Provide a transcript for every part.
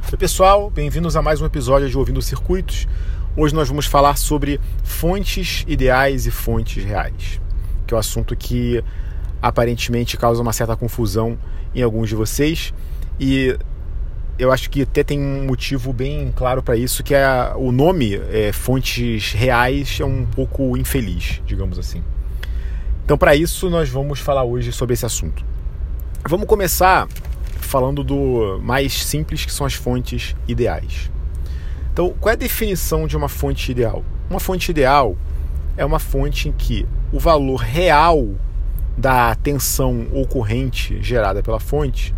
Oi pessoal, bem-vindos a mais um episódio de Ouvindo Circuitos. Hoje nós vamos falar sobre fontes ideais e fontes reais, que é um assunto que aparentemente causa uma certa confusão em alguns de vocês, e eu acho que até tem um motivo bem claro para isso, que é o nome fontes reais é um pouco infeliz, digamos assim. Então, para isso, nós vamos falar hoje sobre esse assunto. Vamos começar falando do mais simples, que são as fontes ideais. Então, qual é a definição de uma fonte ideal? Uma fonte ideal é uma fonte em que o valor real da tensão ou corrente gerada pela fonte,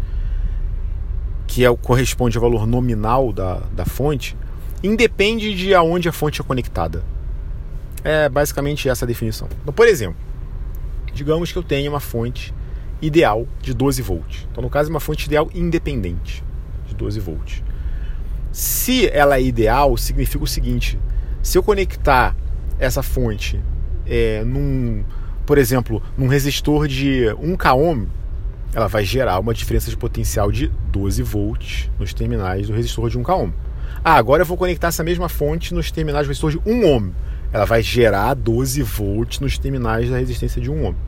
que corresponde ao valor nominal da fonte, independe de aonde a fonte é conectada. É basicamente essa a definição. Então, por exemplo, digamos que eu tenha uma fonte ideal de 12 volts. Então, no caso, é uma fonte ideal independente de 12 volts. Se ela é ideal, significa o seguinte: se eu conectar essa fonte por exemplo, num resistor de 1 kΩ, ela vai gerar uma diferença de potencial de 12 volts nos terminais do resistor de 1 kΩ. Agora eu vou conectar essa mesma fonte nos terminais do resistor de 1 ohm. Ela vai gerar 12 volts nos terminais da resistência de 1 ohm.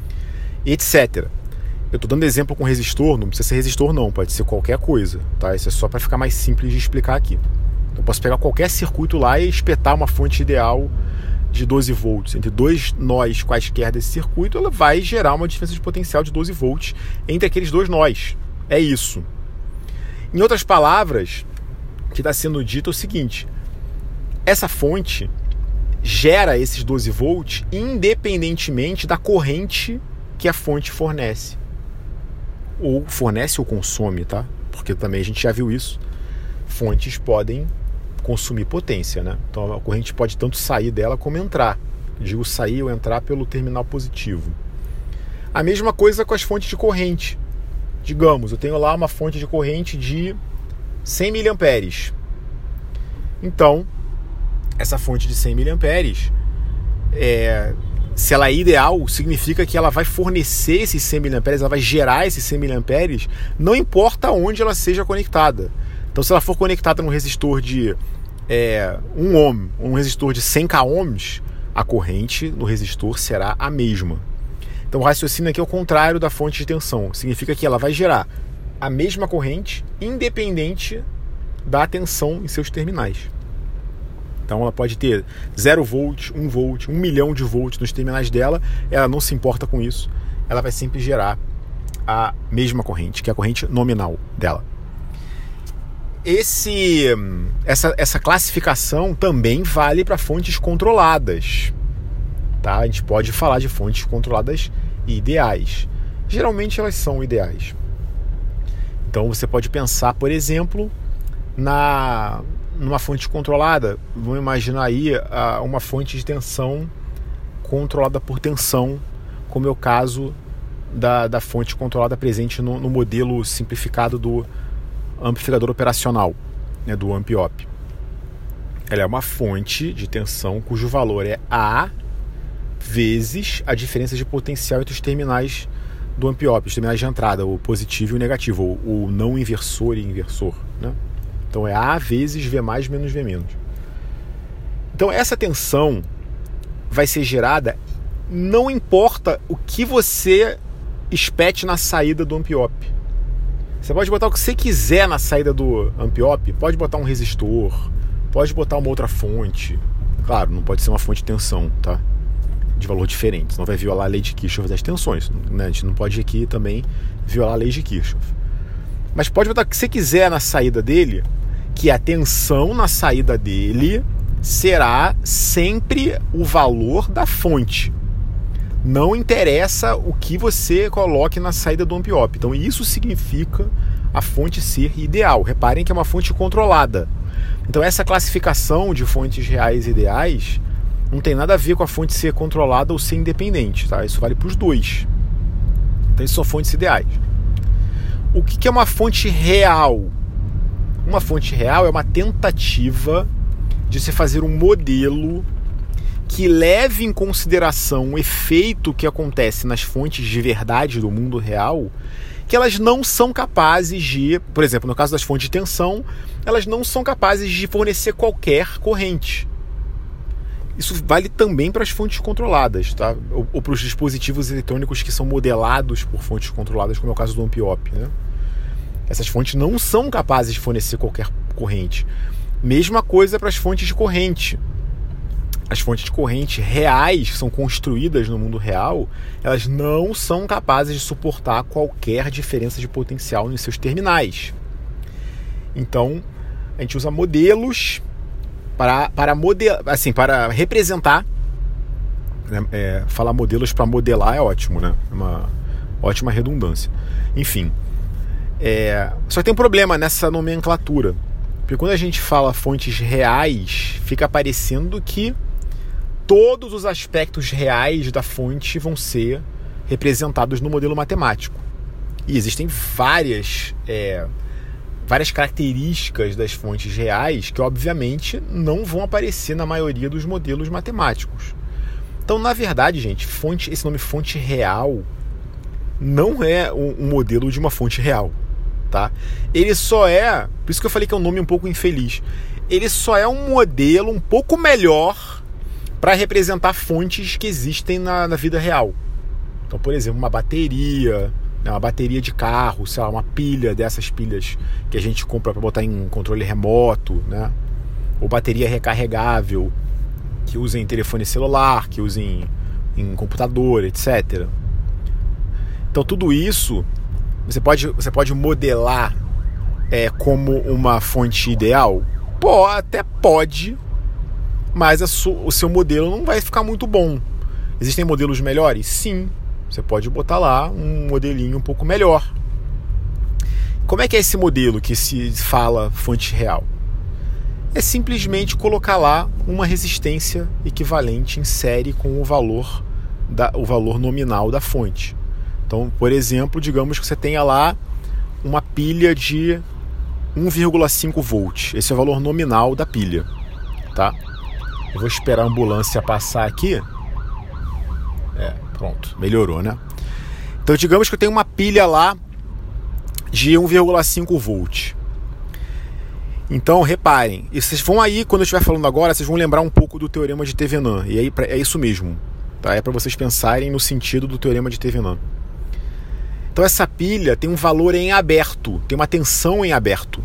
Etc. Eu estou dando exemplo com resistor, não precisa ser resistor não, pode ser qualquer coisa, tá? Isso é só para ficar mais simples de explicar aqui. Então, eu posso pegar qualquer circuito lá e espetar uma fonte ideal de 12 volts entre dois nós quaisquer desse circuito, ela vai gerar uma diferença de potencial de 12 volts entre aqueles dois nós. É isso. Em outras palavras, o que está sendo dito é o seguinte: essa fonte gera esses 12 volts independentemente da corrente que a fonte fornece. Ou fornece ou consome, tá? Porque também a gente já viu isso. Fontes podem consumir potência, né? Então a corrente pode tanto sair dela como entrar. Digo sair ou entrar pelo terminal positivo. A mesma coisa com as fontes de corrente. Digamos, eu tenho lá uma fonte de corrente de 100 mA. Então, essa fonte de 100 mA, se ela é ideal, significa que ela vai fornecer esses 100 mA, ela vai gerar esses 100 mA, não importa onde ela seja conectada. Então, se ela for conectada num resistor de 1 ohm, um resistor de 100 kΩ, a corrente no resistor será a mesma. Então, o raciocínio aqui é o contrário da fonte de tensão. Significa que ela vai gerar a mesma corrente, independente da tensão em seus terminais. Então ela pode ter 0 volt, 1 volt, 1 milhão de volts nos terminais dela, ela não se importa com isso, ela vai sempre gerar a mesma corrente, que é a corrente nominal dela. Essa classificação também vale para fontes controladas. Tá? A gente pode falar de fontes controladas ideais. Geralmente elas são ideais. Então você pode pensar, por exemplo, numa fonte controlada. Vamos imaginar aí uma fonte de tensão controlada por tensão, como é o caso da fonte controlada presente no modelo simplificado do amplificador operacional, né, do AmpOp. Ela é uma fonte de tensão cujo valor é A vezes a diferença de potencial entre os terminais do AmpOp, os terminais de entrada, o positivo e o negativo, o não inversor e inversor, né? Então é A vezes V mais menos V menos. Então essa tensão vai ser gerada, não importa o que você espete na saída do AmpOp. Você pode botar o que você quiser na saída do AmpOp, pode botar um resistor, pode botar uma outra fonte. Claro, não pode ser uma fonte de tensão, tá? De valor diferente, senão vai violar a lei de Kirchhoff das tensões, né? A gente não pode aqui também violar a lei de Kirchhoff. Mas pode botar o que você quiser na saída dele, que a tensão na saída dele será sempre o valor da fonte. Não interessa o que você coloque na saída do AmpOp. Então isso significa a fonte ser ideal. Reparem que é uma fonte controlada. Então essa classificação de fontes reais e ideais não tem nada a ver com a fonte ser controlada ou ser independente, tá? Isso vale para os dois. Então isso são fontes ideais. O que é uma fonte real? Uma fonte real é uma tentativa de se fazer um modelo que leve em consideração o efeito que acontece nas fontes de verdade do mundo real que elas não são capazes de, por exemplo, no caso das fontes de tensão, elas não são capazes de fornecer qualquer corrente. Isso vale também para as fontes controladas, tá? Ou para os dispositivos eletrônicos que são modelados por fontes controladas, como é o caso do Amp-Op, né? Essas fontes não são capazes de fornecer qualquer corrente. Mesma coisa para as fontes de corrente. As fontes de corrente reais que são construídas no mundo real, elas não são capazes de suportar qualquer diferença de potencial nos seus terminais. Então, a gente usa modelos para representar, né? Falar modelos para modelar é ótimo, né? É uma ótima redundância. Enfim, só tem um problema nessa nomenclatura, porque quando a gente fala fontes reais, fica parecendo que todos os aspectos reais da fonte vão ser representados no modelo matemático. E existem várias características das fontes reais que, obviamente, não vão aparecer na maioria dos modelos matemáticos. Então, na verdade, gente, esse nome fonte real não é um modelo de uma fonte real, tá? Ele só é, por isso que eu falei que é um nome um pouco infeliz, ele só é um modelo um pouco melhor para representar fontes que existem na vida real. Então, por exemplo, uma bateria de carro, sei lá, uma pilha dessas pilhas que a gente compra para botar em controle remoto, né? Ou bateria recarregável que usa em telefone celular, que usa em computador, etc. Então tudo isso você pode modelar como uma fonte ideal? Até pode, mas o seu modelo não vai ficar muito bom. Existem modelos melhores? Sim. Você pode botar lá um modelinho um pouco melhor. Como é que é esse modelo que se fala fonte real? É simplesmente colocar lá uma resistência equivalente em série com o valor nominal da fonte. Então, por exemplo, digamos que você tenha lá uma pilha de 1,5 volts. Esse é o valor nominal da pilha, tá? Eu vou esperar a ambulância passar aqui. Pronto, melhorou, né? Então, digamos que eu tenho uma pilha lá de 1,5 volts. Então, reparem, e vocês vão aí, quando eu estiver falando agora, vocês vão lembrar um pouco do teorema de Thevenin. E aí é isso mesmo, tá? É para vocês pensarem no sentido do teorema de Thevenin. Então, essa pilha tem um valor em aberto, tem uma tensão em aberto.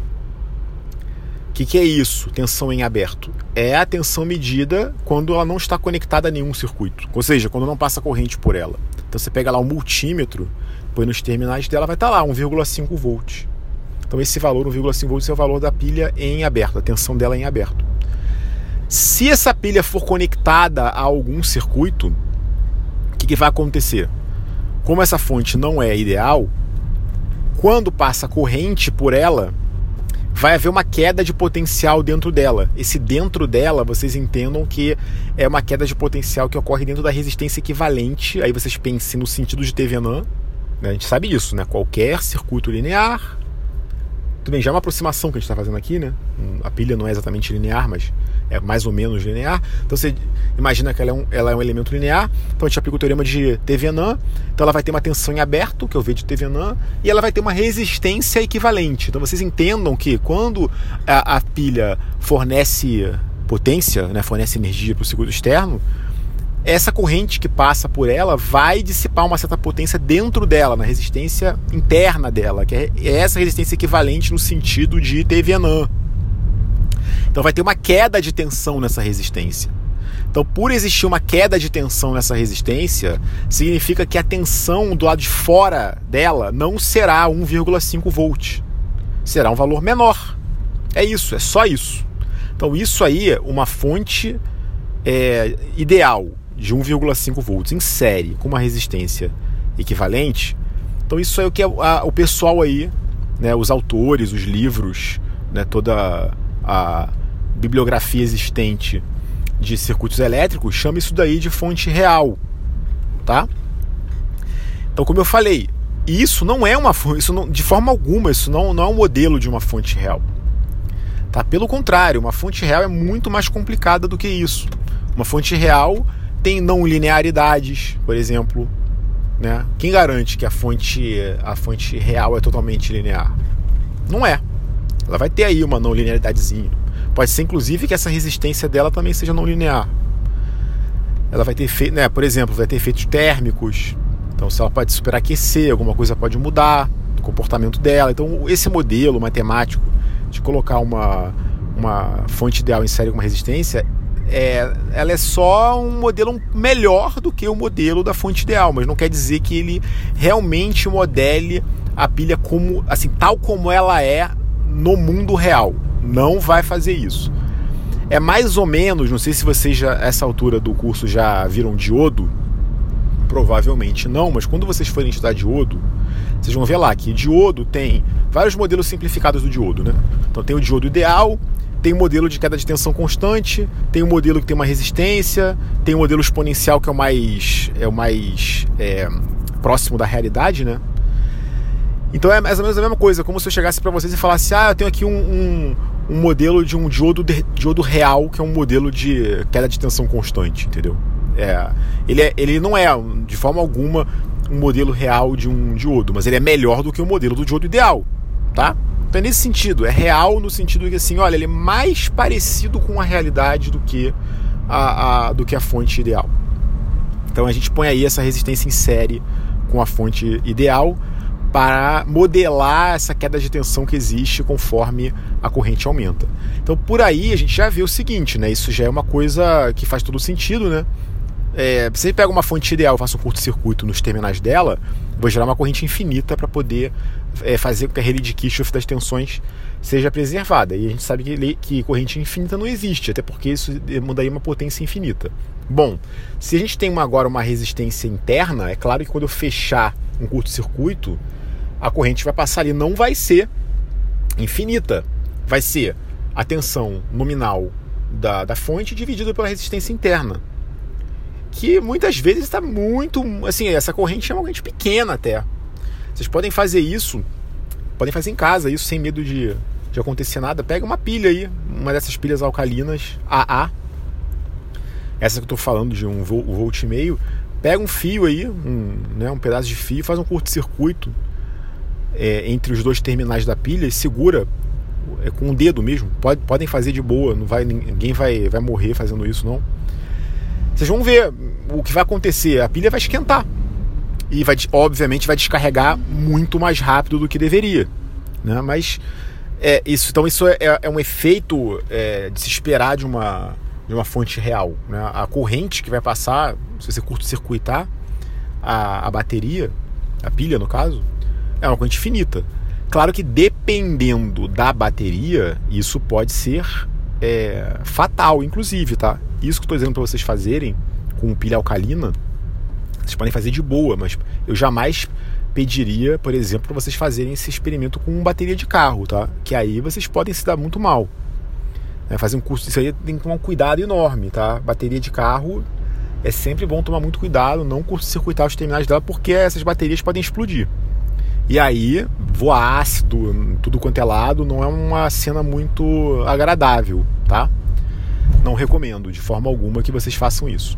O que é isso, tensão em aberto? É a tensão medida quando ela não está conectada a nenhum circuito, ou seja, quando não passa corrente por ela. Então você pega lá um multímetro, põe nos terminais dela, vai estar lá 1,5 volts. Então esse valor, 1,5 volts, é o valor da pilha em aberto, a tensão dela em aberto. Se essa pilha for conectada a algum circuito, o que vai acontecer? Como essa fonte não é ideal, quando passa corrente por ela, vai haver uma queda de potencial dentro dela. Esse dentro dela, vocês entendam que é uma queda de potencial que ocorre dentro da resistência equivalente. Aí vocês pensem no sentido de Thevenin, né? A gente sabe disso, né? Qualquer circuito linear. Tudo bem, já é uma aproximação que a gente está fazendo aqui, né? A pilha não é exatamente linear, mas é mais ou menos linear. Então você imagina que ela é um elemento linear. Então a gente aplica o teorema de Thevenin. Então ela vai ter uma tensão em aberto, que é o V de Thevenin, e ela vai ter uma resistência equivalente. Então vocês entendam que quando a pilha fornece potência, né, fornece energia para o circuito externo, essa corrente que passa por ela vai dissipar uma certa potência dentro dela, na resistência interna dela, que é essa resistência equivalente no sentido de Thevenin. Então vai ter uma queda de tensão nessa resistência. Então, por existir uma queda de tensão nessa resistência, significa que a tensão do lado de fora dela não será 1,5 volt. Será um valor menor. É isso, é só isso. Então isso aí é uma fonte ideal de 1,5 volts em série, com uma resistência equivalente. Então isso é o que o pessoal aí, né, os autores, os livros, né, toda a bibliografia existente de circuitos elétricos chama isso daí de fonte real, tá? Então, como eu falei, isso não é uma fonte, de forma alguma, isso não é um modelo de uma fonte real, tá? Pelo contrário, uma fonte real é muito mais complicada do que isso. Uma fonte real tem não linearidades, por exemplo, né? Quem garante que a fonte real é totalmente linear? Não é. Ela vai ter aí uma não linearidadezinha. Pode ser, inclusive, que essa resistência dela também seja não linear. Ela vai ter efeitos, né? Por exemplo, vai ter efeitos térmicos. Então, se ela pode superaquecer, alguma coisa pode mudar do comportamento dela. Então, esse modelo matemático de colocar uma fonte ideal em série com uma resistência, ela é só um modelo melhor do que o modelo da fonte ideal, mas não quer dizer que ele realmente modele a pilha como, assim, tal como ela é no mundo real. Não vai fazer isso. É mais ou menos, não sei se vocês já, essa altura do curso, já viram diodo. Provavelmente não, mas quando vocês forem estudar diodo, vocês vão ver lá que diodo tem vários modelos simplificados do diodo, né? Então tem o diodo ideal, tem o modelo de queda de tensão constante, tem o modelo que tem uma resistência, tem o modelo exponencial que é o mais próximo da realidade, né? Então é mais ou menos a mesma coisa, como se eu chegasse para vocês e falasse: eu tenho aqui um modelo de um diodo real, que é um modelo de queda de tensão constante, entendeu? Ele não é, de forma alguma, um modelo real de um diodo, mas ele é melhor do que o modelo do diodo ideal, tá? Então é nesse sentido, é real no sentido que, assim, olha, ele é mais parecido com a realidade do que a fonte ideal. Então a gente põe aí essa resistência em série com a fonte ideal para modelar essa queda de tensão que existe conforme a corrente aumenta. Então por aí a gente já vê o seguinte, né? Isso já é uma coisa que faz todo sentido, né? Se você pega uma fonte ideal e faça um curto-circuito nos terminais dela, vai gerar uma corrente infinita para poder fazer com que a rede de Kirchhoff das tensões seja preservada. E a gente sabe que corrente infinita não existe, até porque isso mudaria uma potência infinita. Bom, se a gente tem agora uma resistência interna, é claro que quando eu fechar um curto-circuito, a corrente vai passar ali, não vai ser infinita, vai ser a tensão nominal da fonte dividida pela resistência interna, que muitas vezes está muito, assim, essa corrente é uma corrente pequena até. Vocês podem fazer isso, podem fazer em casa isso sem medo de acontecer nada. Pega uma pilha aí, uma dessas pilhas alcalinas AA, essa que eu estou falando de 1,5 volt, pega um fio aí, um pedaço de fio, faz um curto-circuito entre os dois terminais da pilha e segura com o dedo mesmo. Podem fazer de boa, ninguém vai morrer fazendo isso, não. Vocês vão ver o que vai acontecer. A pilha vai esquentar e obviamente vai descarregar muito mais rápido do que deveria, né? Mas isso é um efeito de se esperar de uma fonte real, né? A corrente que vai passar, se você curto-circuitar a bateria, a pilha no caso, é uma corrente finita. Claro que dependendo da bateria, isso pode ser fatal, inclusive, tá? Isso que eu estou dizendo para vocês fazerem com pilha alcalina, vocês podem fazer de boa, mas eu jamais pediria, por exemplo, para vocês fazerem esse experimento com bateria de carro, tá? Que aí vocês podem se dar muito mal. Fazer um curso, isso aí tem que tomar um cuidado enorme, tá? Bateria de carro é sempre bom tomar muito cuidado, não curto-circuitar os terminais dela, porque essas baterias podem explodir. E aí, voar ácido, tudo quanto é lado, não é uma cena muito agradável, tá? Não recomendo de forma alguma que vocês façam isso.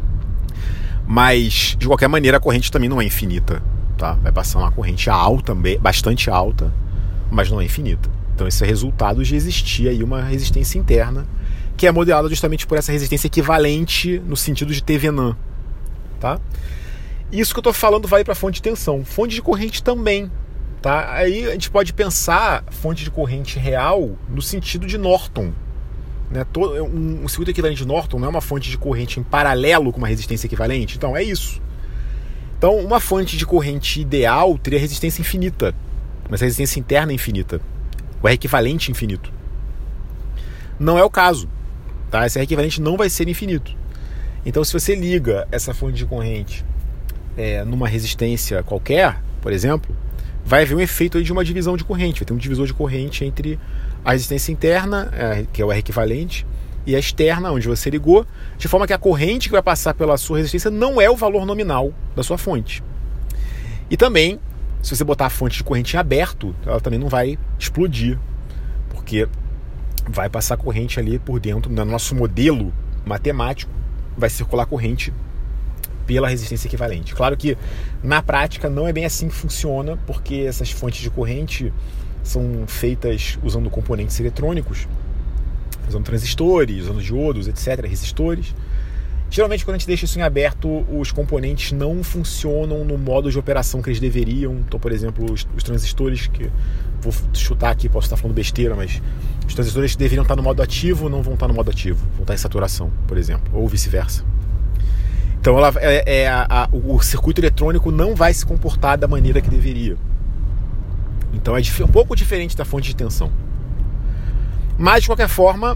Mas, de qualquer maneira, a corrente também não é infinita, tá? Vai passar uma corrente alta, bastante alta, mas não é infinita. Então esse é resultado de existir aí uma resistência interna, que é modelada justamente por essa resistência equivalente no sentido de Thevenin, tá? Isso que eu estou falando vale para fonte de tensão. Fonte de corrente também, tá? Aí a gente pode pensar fonte de corrente real no sentido de Norton, né? Um circuito equivalente de Norton não é uma fonte de corrente em paralelo com uma resistência equivalente? Então é isso. Então uma fonte de corrente ideal teria resistência infinita, mas a resistência interna é infinita. O R equivalente infinito. Não é o caso, tá? Esse R equivalente não vai ser infinito. Então se você liga essa fonte de corrente numa resistência qualquer, por exemplo, vai haver um efeito aí de uma divisão de corrente. Vai ter um divisor de corrente entre a resistência interna, que é o R equivalente, e a externa, onde você ligou, de forma que a corrente que vai passar pela sua resistência não é o valor nominal da sua fonte. E também, se você botar a fonte de corrente em aberto, ela também não vai explodir, porque vai passar corrente ali por dentro. No nosso modelo matemático, vai circular corrente pela resistência equivalente. Claro que na prática não é bem assim que funciona, porque essas fontes de corrente são feitas usando componentes eletrônicos, usando transistores, usando diodos, etc., resistores. Geralmente, quando a gente deixa isso em aberto, os componentes não funcionam no modo de operação que eles deveriam. Então, por exemplo, os transistores, que vou chutar aqui, posso estar falando besteira, mas os transistores que deveriam estar no modo ativo não vão estar no modo ativo, vão estar em saturação, por exemplo, ou vice-versa. Então, o circuito eletrônico não vai se comportar da maneira que deveria. Então, é um pouco diferente da fonte de tensão. Mas, de qualquer forma,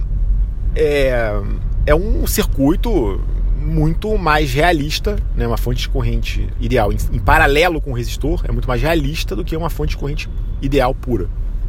é um circuito muito mais realista, né? Uma fonte de corrente ideal em paralelo com o resistor é muito mais realista do que uma fonte de corrente ideal pura.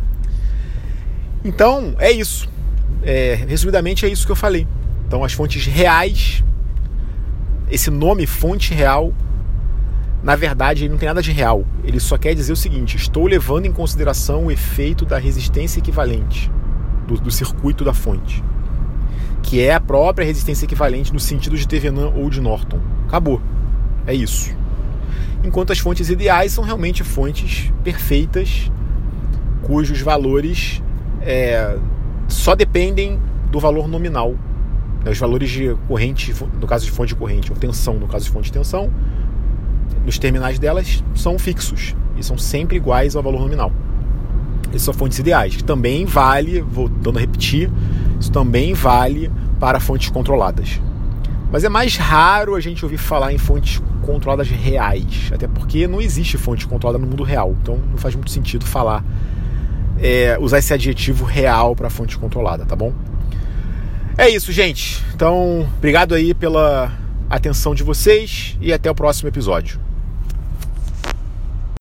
Então, é isso. Resumidamente, é isso que eu falei. Então, as fontes reais, esse nome fonte real, na verdade, ele não tem nada de real. Ele só quer dizer o seguinte: estou levando em consideração o efeito da resistência equivalente do circuito da fonte, que é a própria resistência equivalente no sentido de Thevenin ou de Norton. Acabou. É isso. Enquanto as fontes ideais são realmente fontes perfeitas, cujos valores só dependem do valor nominal. Os valores de corrente, no caso de fonte de corrente, ou tensão, no caso de fonte de tensão, nos terminais delas são fixos e são sempre iguais ao valor nominal. Essas são fontes ideais, que também vale, voltando a repetir, isso também vale para fontes controladas. Mas é mais raro a gente ouvir falar em fontes controladas reais, até porque não existe fonte controlada no mundo real, então não faz muito sentido usar esse adjetivo real para fonte controlada, tá bom? É isso, gente. Então, obrigado aí pela atenção de vocês e até o próximo episódio.